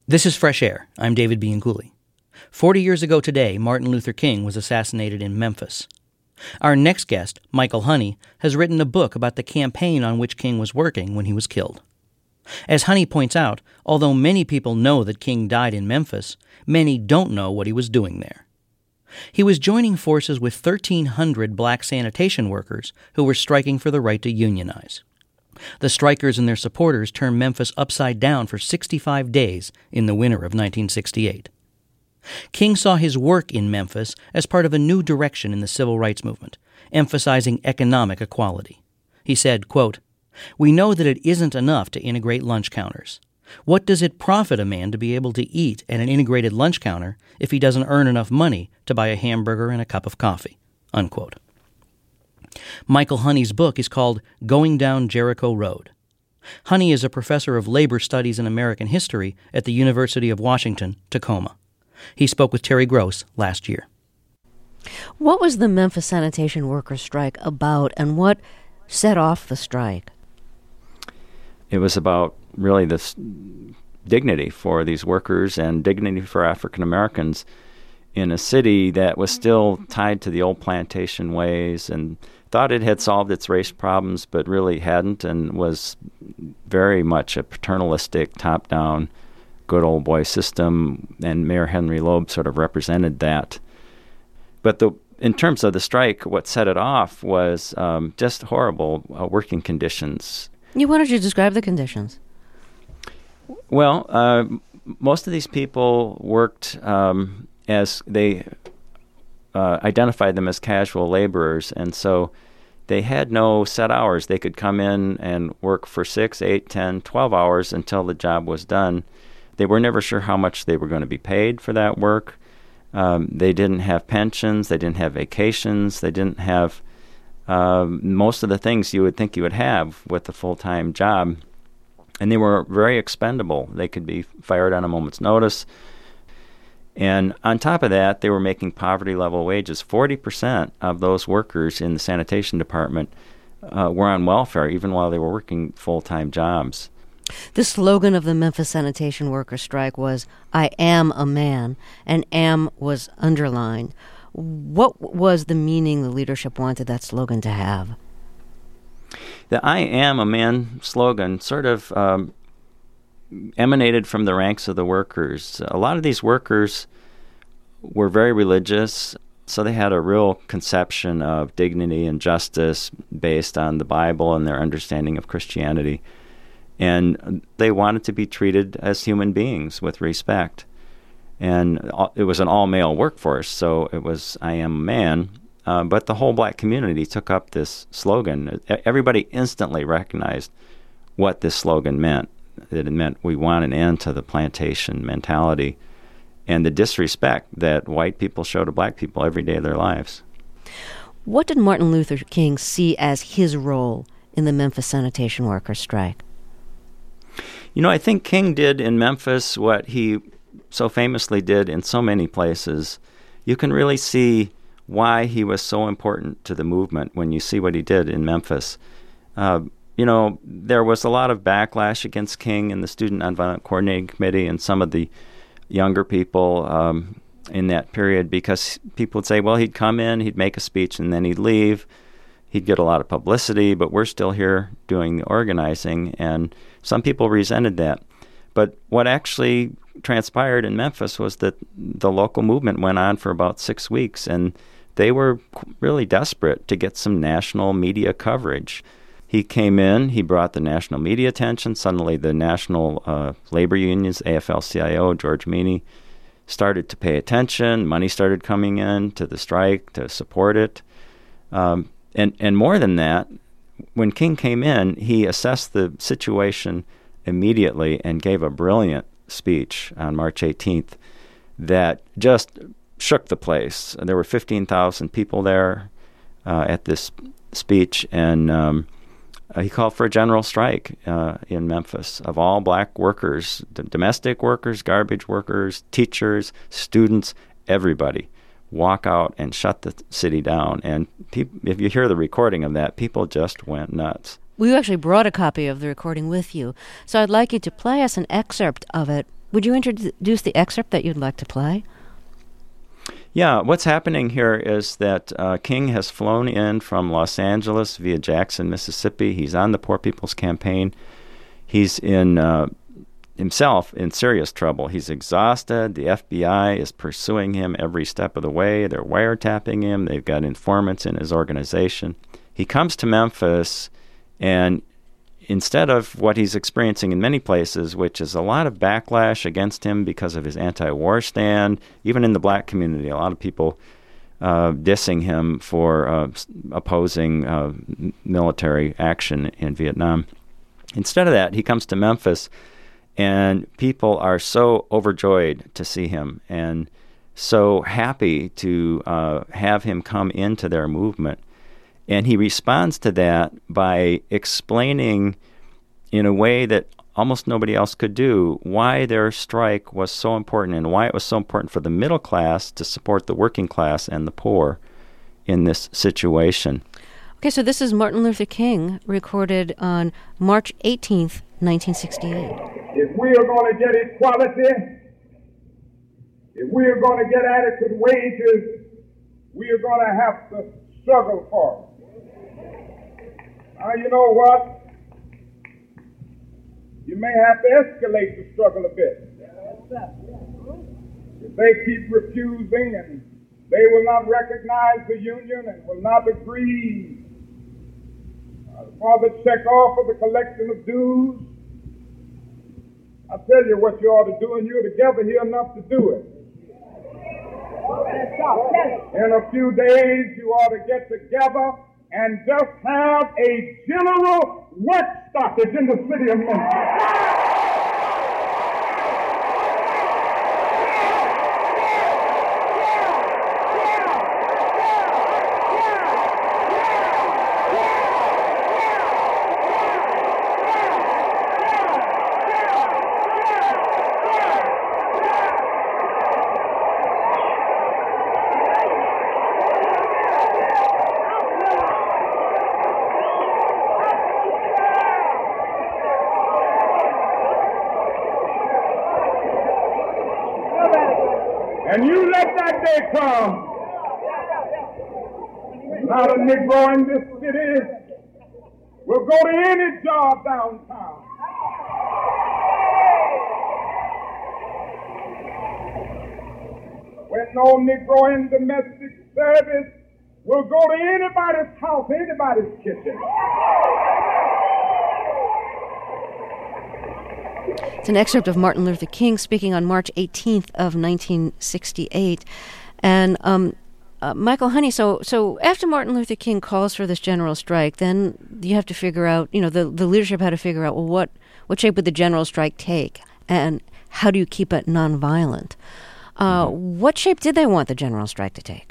This is Fresh Air. I'm David Bianculli. 40 years ago today, Martin Luther King was assassinated in Memphis. Our next guest, Michael Honey, has written a book about the campaign on which King was working when he was killed. As Honey points out, although many people know that King died in Memphis, many don't know what he was doing there. He was joining forces with 1,300 black sanitation workers who were striking for the right to unionize. The strikers and their supporters turned Memphis upside down for 65 days in the winter of 1968. King saw his work in Memphis as part of a new direction in the civil rights movement, emphasizing economic equality. He said, quote, "We know that it isn't enough to integrate lunch counters. What does it profit a man to be able to eat at an integrated lunch counter if he doesn't earn enough money to buy a hamburger and a cup of coffee?" Unquote. Michael Honey's book is called Going Down Jericho Road. Honey is a professor of labor studies and American history at the University of Washington, Tacoma. He spoke with Terry Gross last year. What was the Memphis sanitation workers' strike about, and what set off the strike? It was about really this dignity for these workers and dignity for African Americans in a city that was still tied to the old plantation ways and thought it had solved its race problems, but really hadn't, and was very much a paternalistic, top-down, good old boy system, and Mayor Henry Loeb sort of represented that. But in terms of the strike, what set it off was just horrible working conditions. Why don't you describe the conditions? Well, most of these people worked as they identified them as casual laborers, and so they had no set hours. They could come in and work for 6, 8, 10, 12 hours until the job was done. They were never sure how much they were going to be paid for that work. They didn't have pensions. They didn't have vacations. They didn't have most of the things you would think you would have with a full-time job. And they were very expendable. They could be fired on a moment's notice. And on top of that, they were making poverty-level wages. 40% of those workers in the sanitation department were on welfare, even while they were working full-time jobs. The slogan of the Memphis sanitation workers' strike was, "I am a man," and "am" was underlined. What was the meaning the leadership wanted that slogan to have? The "I am a man" slogan sort of emanated from the ranks of the workers. A lot of these workers were very religious, so they had a real conception of dignity and justice based on the Bible and their understanding of Christianity. And they wanted to be treated as human beings with respect. And it was an all-male workforce, so it was "I am a man." But the whole black community took up this slogan. Everybody instantly recognized what this slogan meant. That it meant we want an end to the plantation mentality and the disrespect that white people show to black people every day of their lives. What did Martin Luther King see as his role in the Memphis sanitation workers' strike? I think King did in Memphis what he so famously did in so many places. You can really see why he was so important to the movement when you see what he did in Memphis. There was a lot of backlash against King and the Student Nonviolent Coordinating Committee and some of the younger people in that period, because people would say, well, he'd come in, he'd make a speech, and then he'd leave. He'd get a lot of publicity, but we're still here doing the organizing, and some people resented that. But what actually transpired in Memphis was that the local movement went on for about 6 weeks, and they were really desperate to get some national media coverage. He came in, he brought the national media attention. Suddenly the national labor unions, AFL-CIO, George Meany, started to pay attention. Money started coming in to the strike to support it. And more than that, when King came in, he assessed the situation immediately and gave a brilliant speech on March 18th that just shook the place. There were 15,000 people there at this speech, and he called for a general strike in Memphis of all black workers, domestic workers, garbage workers, teachers, students, everybody. Walk out and shut the city down. And if you hear the recording of that, people just went nuts. We actually brought a copy of the recording with you, so I'd like you to play us an excerpt of it. Would you introduce the excerpt that you'd like to play? Yeah, what's happening here is that King has flown in from Los Angeles via Jackson, Mississippi. He's on the Poor People's Campaign. He's himself in serious trouble. He's exhausted. The FBI is pursuing him every step of the way. They're wiretapping him. They've got informants in his organization. He comes to Memphis, and instead of what he's experiencing in many places, which is a lot of backlash against him because of his anti-war stand, even in the black community, a lot of people dissing him for opposing military action in Vietnam. Instead of that, he comes to Memphis, and people are so overjoyed to see him and so happy to have him come into their movement. And he responds to that by explaining in a way that almost nobody else could do why their strike was so important and why it was so important for the middle class to support the working class and the poor in this situation. Okay, so this is Martin Luther King, recorded on March 18th, 1968. If we are going to get equality, if we are going to get adequate wages, we are going to have to struggle for it. Now, you know what? You may have to escalate the struggle a bit. If they keep refusing and they will not recognize the union and will not agree for the check-off of the collection of dues, I tell you what you ought to do, and you're together here enough to do it. In a few days, you ought to get together and just have a general work stoppage in the city of Memphis. And you let that day come. Not a Negro in this city will go to any job downtown. When no Negro in domestic service will go to anybody's house, anybody's kitchen. It's an excerpt of Martin Luther King speaking on March 18th of 1968. And Michael Honey, so after Martin Luther King calls for this general strike, then you have to figure out, the leadership had to figure out, well, what shape would the general strike take? And how do you keep it nonviolent? What shape did they want the general strike to take?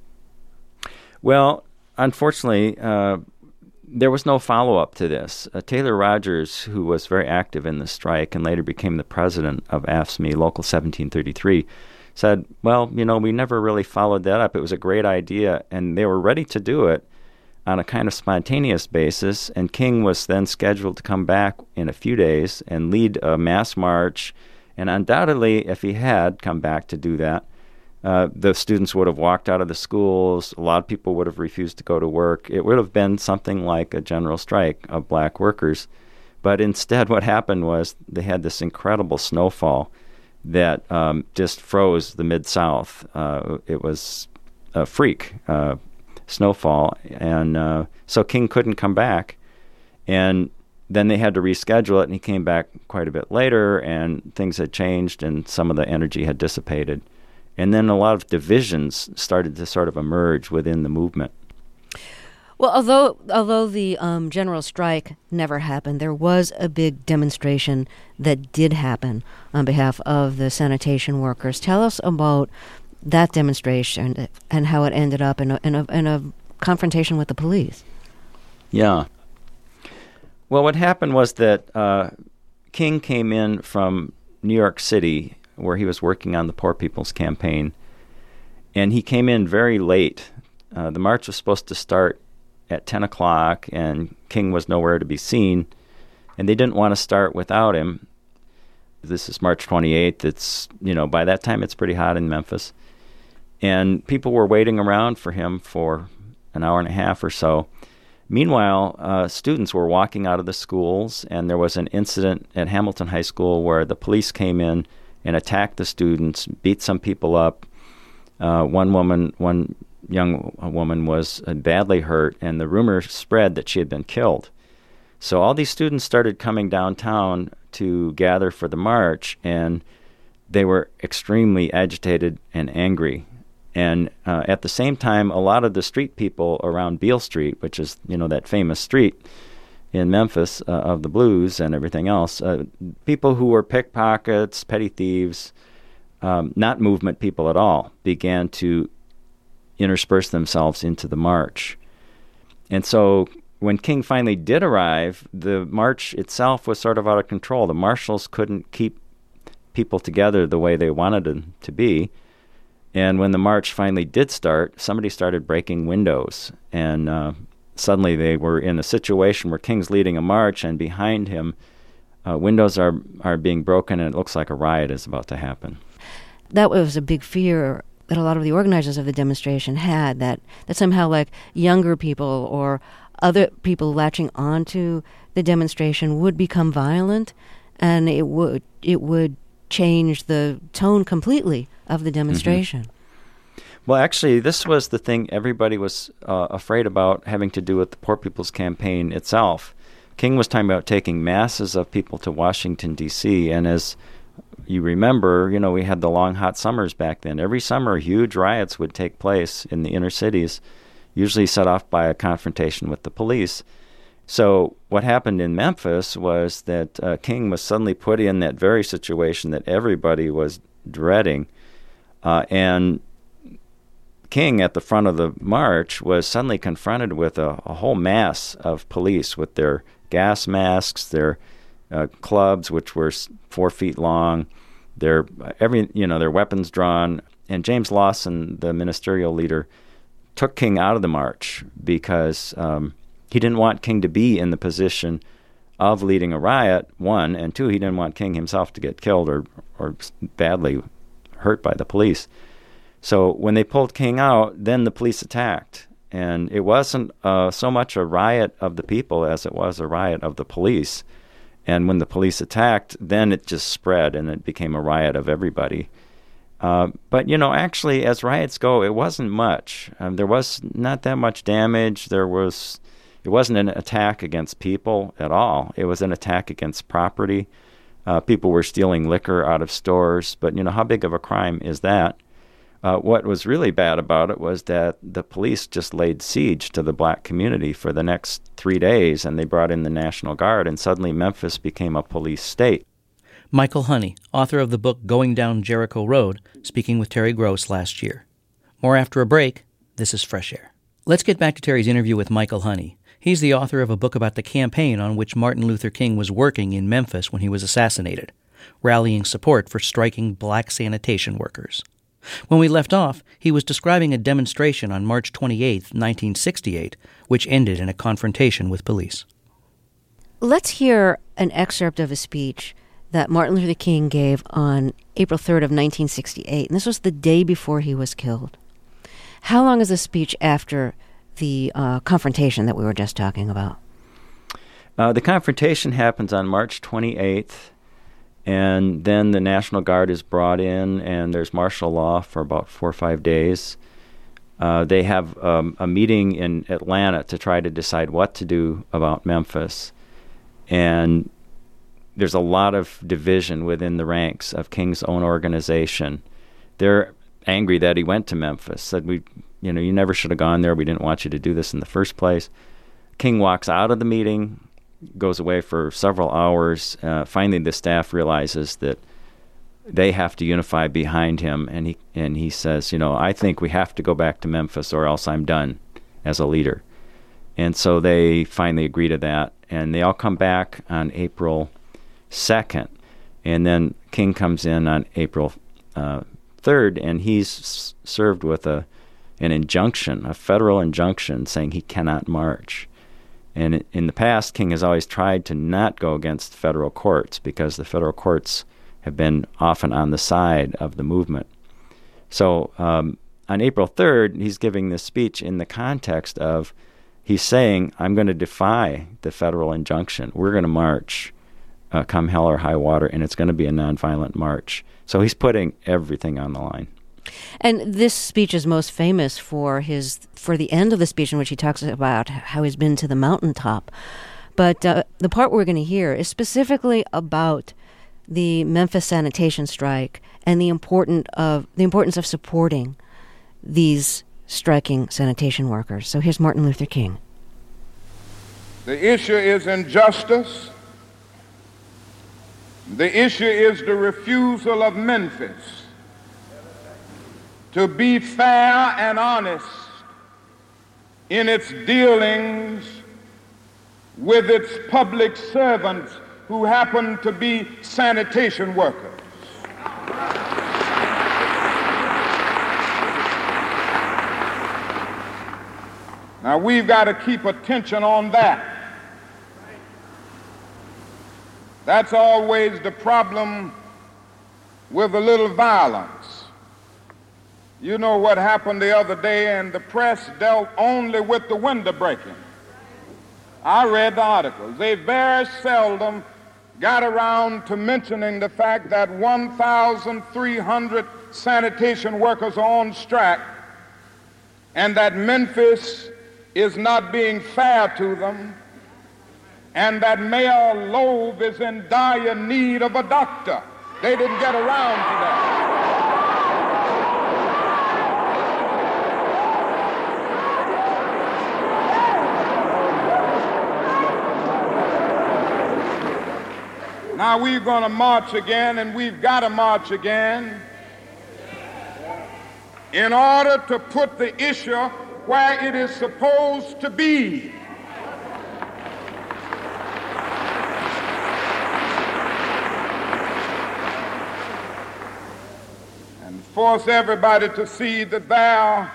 Well, unfortunately, there was no follow-up to this. Taylor Rogers, who was very active in the strike and later became the president of AFSCME Local 1733, said, well, we never really followed that up. It was a great idea, and they were ready to do it on a kind of spontaneous basis, and King was then scheduled to come back in a few days and lead a mass march, and undoubtedly, if he had come back to do that, the students would have walked out of the schools. A lot of people would have refused to go to work. It would have been something like a general strike of black workers. But instead, what happened was they had this incredible snowfall that just froze the Mid-South. It was a freak snowfall. And so King couldn't come back. And then they had to reschedule it, and he came back quite a bit later, and things had changed, and some of the energy had dissipated. And then a lot of divisions started to sort of emerge within the movement. Well, although the general strike never happened, there was a big demonstration that did happen on behalf of the sanitation workers. Tell us about that demonstration and how it ended up in a confrontation with the police. Yeah. Well, what happened was that King came in from New York City, where he was working on the Poor People's Campaign, and he came in very late. The march was supposed to start at 10 o'clock, and King was nowhere to be seen, and they didn't want to start without him. This is March 28th. It's, by that time it's pretty hot in Memphis. And people were waiting around for him for an hour and a half or so. Meanwhile, students were walking out of the schools, and there was an incident at Hamilton High School where the police came in and attacked the students, beat some people up. One young woman was badly hurt, and the rumor spread that she had been killed. So all these students started coming downtown to gather for the march, and they were extremely agitated and angry. And at the same time, a lot of the street people around Beale Street, which is, that famous street in Memphis of the blues and everything else, people who were pickpockets, petty thieves, not movement people at all, began to intersperse themselves into the march. And so when King finally did arrive, the march itself was sort of out of control. The marshals couldn't keep people together the way they wanted them to be. And when the march finally did start, somebody started breaking windows. And suddenly they were in a situation where King's leading a march, and behind him, windows are being broken, and it looks like a riot is about to happen. That was a big fear that a lot of the organizers of the demonstration had, that somehow like younger people or other people latching onto the demonstration would become violent, and it would change the tone completely of the demonstration. Mm-hmm. Well, actually, this was the thing everybody was afraid about, having to do with the Poor People's Campaign itself. King was talking about taking masses of people to Washington, D.C., and as you remember, we had the long, hot summers back then. Every summer, huge riots would take place in the inner cities, usually set off by a confrontation with the police. So what happened in Memphis was that King was suddenly put in that very situation that everybody was dreading. And King, at the front of the march, was suddenly confronted with a whole mass of police with their gas masks, their clubs, which were 4 feet long, their weapons drawn. And James Lawson, the ministerial leader, took King out of the march because he didn't want King to be in the position of leading a riot, one, and two, he didn't want King himself to get killed or badly hurt by the police. So when they pulled King out, then the police attacked. And it wasn't so much a riot of the people as it was a riot of the police. And when the police attacked, then it just spread and it became a riot of everybody. But, actually, as riots go, it wasn't much. There was not that much damage. It wasn't an attack against people at all. It was an attack against property. People were stealing liquor out of stores. But, how big of a crime is that? What was really bad about it was that the police just laid siege to the black community for the next 3 days, and they brought in the National Guard, and suddenly Memphis became a police state. Michael Honey, author of the book Going Down Jericho Road, speaking with Terry Gross last year. More after a break. This is Fresh Air. Let's get back to Terry's interview with Michael Honey. He's the author of a book about the campaign on which Martin Luther King was working in Memphis when he was assassinated, rallying support for striking black sanitation workers. When we left off, he was describing a demonstration on March 28, 1968, which ended in a confrontation with police. Let's hear an excerpt of a speech that Martin Luther King gave on April 3rd of 1968, and this was the day before he was killed. How long is the speech after the confrontation that we were just talking about? The confrontation happens on March 28th, and then the National Guard is brought in, and there's martial law for about 4 or 5 days. They have a meeting in Atlanta to try to decide what to do about Memphis. And there's a lot of division within the ranks of King's own organization. They're angry that he went to Memphis, said, you never should have gone there. We didn't want you to do this in the first place. King walks out of the meeting, goes away for several hours. Finally, the staff realizes that they have to unify behind him, and he says, I think we have to go back to Memphis or else I'm done as a leader. And so they finally agree to that, and they all come back on April 2nd, and then King comes in on April 3rd, and he's served with an injunction, a federal injunction, saying he cannot march. And in the past, King has always tried to not go against federal courts because the federal courts have been often on the side of the movement. So on April 3rd, he's giving this speech in the context of, he's saying, I'm going to defy the federal injunction. We're going to march come hell or high water, and it's going to be a nonviolent march. So he's putting everything on the line. And this speech is most famous for the end of the speech in which he talks about how he's been to the mountaintop. But the part we're going to hear is specifically about the Memphis sanitation strike and the importance of supporting these striking sanitation workers. So here's Martin Luther King. The issue is injustice. The issue is the refusal of Memphis to be fair and honest in its dealings with its public servants who happen to be sanitation workers. Now, we've got to keep attention on that. That's always the problem with a little violence. You know what happened the other day, and the press dealt only with the window breaking. I read the articles. They very seldom got around to mentioning the fact that 1,300 sanitation workers are on strike and that Memphis is not being fair to them, and that Mayor Loeb is in dire need of a doctor. They didn't get around to that. Now we're going to march again, and we've got to march again in order to put the issue where it is supposed to be. And force everybody to see that there are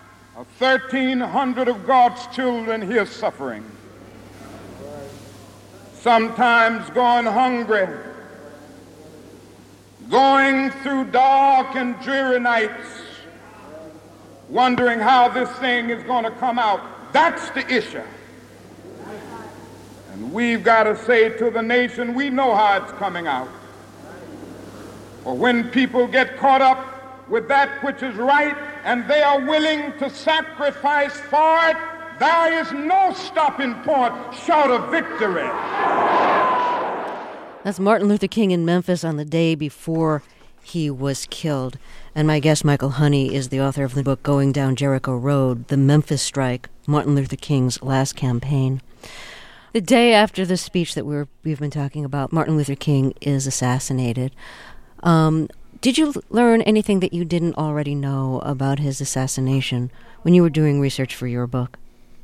1,300 of God's children here suffering, sometimes going hungry, going through dark and dreary nights, wondering how this thing is going to come out. That's the issue. And we've got to say to the nation, we know how it's coming out. For when people get caught up with that which is right and they are willing to sacrifice for it, there is no stopping point short of victory. That's Martin Luther King in Memphis on the day before he was killed. And my guest, Michael Honey, is the author of the book Going Down Jericho Road, The Memphis Strike, Martin Luther King's Last Campaign. The day after the speech that we've been talking about, Martin Luther King is assassinated. Did you learn anything that you didn't already know about his assassination when you were doing research for your book?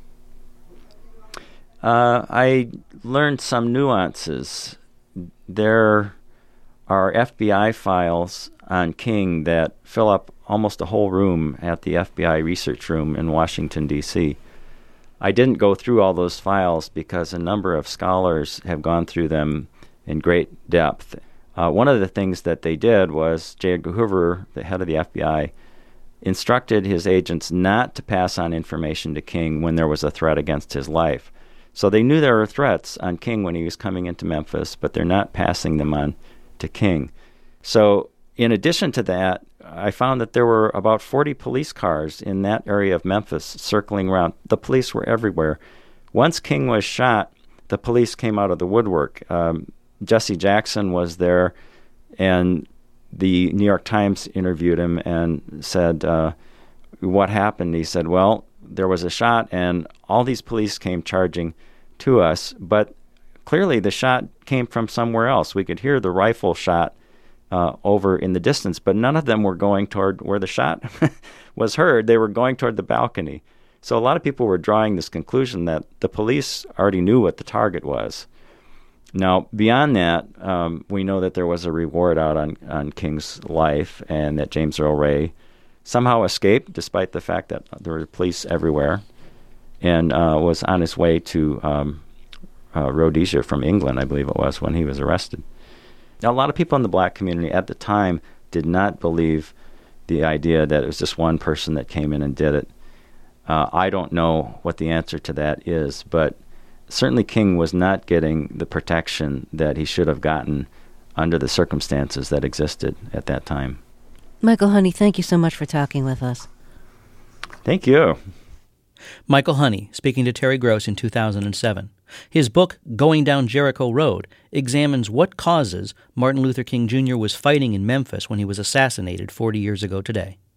I learned some nuances. There are FBI files on King that fill up almost a whole room at the FBI research room in Washington, D.C. I didn't go through all those files because a number of scholars have gone through them in great depth. One of the things that they did was J. Edgar Hoover, the head of the FBI, instructed his agents not to pass on information to King when there was a threat against his life. So they knew there were threats on King when he was coming into Memphis, but they're not passing them on to King. So in addition to that, I found that there were about 40 police cars in that area of Memphis circling around. The police were everywhere. Once King was shot, the police came out of the woodwork. Jesse Jackson was there, and the New York Times interviewed him and said, what happened? He said, well, there was a shot, and all these police came charging to us, but clearly the shot came from somewhere else. We could hear the rifle shot over in the distance, but none of them were going toward where the shot was heard. They were going toward the balcony. So a lot of people were drawing this conclusion that the police already knew what the target was. Now, beyond that, we know that there was a reward out on King's life, and that James Earl Ray somehow escaped, despite the fact that there were police everywhere, and was on his way to Rhodesia from England, I believe it was, when he was arrested. a lot of people in the black community at the time did not believe the idea that it was just one person that came in and did it. I don't know what the answer to that is, but certainly King was not getting the protection that he should have gotten under the circumstances that existed at that time. Michael Honey, thank you so much for talking with us. Thank you. Michael Honey, speaking to Terry Gross in 2007. His book, Going Down Jericho Road, examines what causes Martin Luther King Jr. was fighting in Memphis when he was assassinated 40 years ago today.